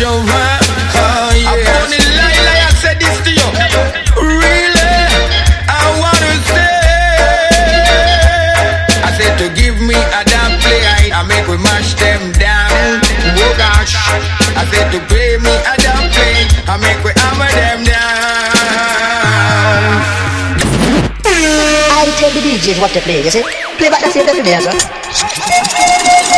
over. Oh yeah. I'm only lie, I said this to you. Really, I wanna say. I said to give me a damn play, I make we mash them down. Oh gosh. I said to play me a damn play, I make we hammer them down. I tell the DJs what to play, you see? Play back the same every day, sir.